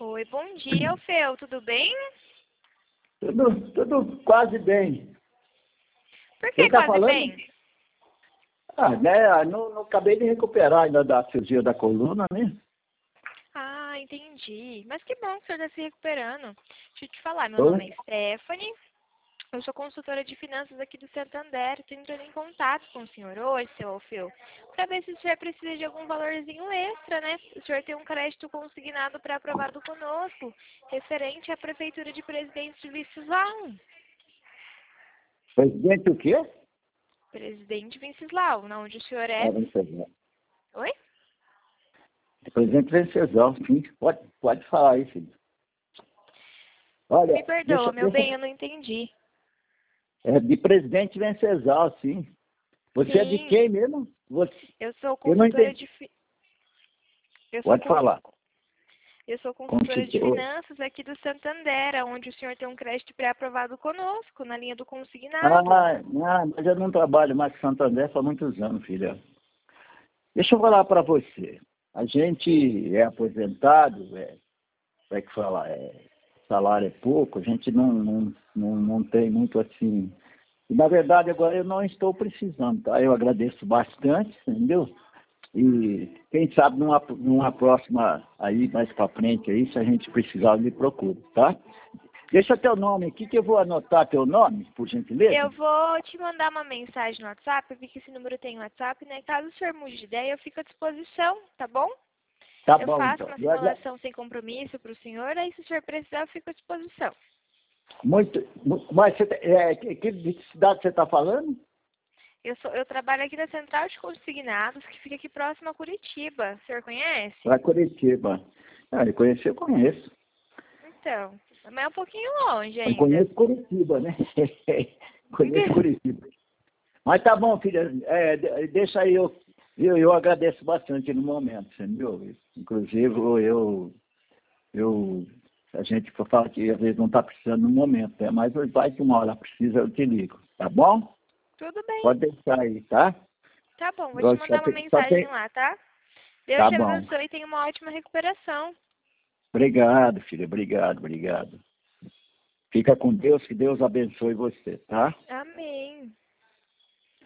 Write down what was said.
Oi, bom dia, Alfeu, tudo bem? Tudo quase bem. Por Quem que está quase falando? bem? Não acabei de recuperar ainda da cirurgia da coluna, né? Ah, entendi. Mas que bom que o senhor está se recuperando. Deixa eu te falar, meu Oi? nome é Stephanie, eu sou consultora de finanças aqui do Santander, estou entrando em contato com o senhor hoje, seu Alfeu, para ver se o senhor precisa de algum valorzinho extra, né? O senhor tem um crédito consignado pré-aprovado conosco, referente à Prefeitura de Presidente de Venceslau. Presidente o quê? Presidente Venceslau, onde o senhor é... Venceslau. Oi? Presidente Venceslau, sim. Pode falar aí, filho. Olha, Me perdoa, meu bem, eu não entendi. É de Presidente Venceslau, sim. Você é de Sim, quem mesmo? eu sou Eu não consultora entendi. de eu sou Pode cons- falar. eu sou consultora de Consultor. finanças aqui do Santander, onde o senhor tem um crédito pré-aprovado conosco, na linha do consignado. Mas eu não trabalho mais com Santander há muitos anos, filha. Deixa eu falar para você. A gente é aposentado, como é que fala? Salário é pouco, a gente não tem muito assim. E, na verdade, agora eu não estou precisando, tá? Eu agradeço bastante, entendeu? E quem sabe numa próxima, aí mais para frente, aí, se a gente precisar, me procura, tá? Deixa teu nome aqui que eu vou anotar teu nome, por gentileza. Eu vou te mandar uma mensagem no WhatsApp, eu vi que esse número tem WhatsApp, né? Caso o senhor mude de ideia, eu fico à disposição, tá bom? Tá Eu bom, faço então. uma simulação sem compromisso para o senhor, aí se o senhor precisar, eu fico à disposição. Mas que cidade você está falando? Eu trabalho aqui na Central de Consignados, que fica aqui próximo a Curitiba. O senhor conhece? Lá Curitiba. Eu conheço. Então, mas é um pouquinho longe Eu ainda. conheço Curitiba, né? Conheço Curitiba. Mas tá bom, filha. Deixa aí, eu agradeço bastante no momento, entendeu? Inclusive, a gente fala que às vezes não está precisando no momento, né? Mas vai que uma hora precisa, eu te ligo. Tá bom? Tudo bem. Pode deixar aí, tá? Tá bom, vou te Eu mandar uma só mensagem tenho... lá, tá? Deus Tá te bom. abençoe e tenha uma ótima recuperação. Obrigado, filha. Obrigado. Fica com Deus, que Deus abençoe você, tá? Amém.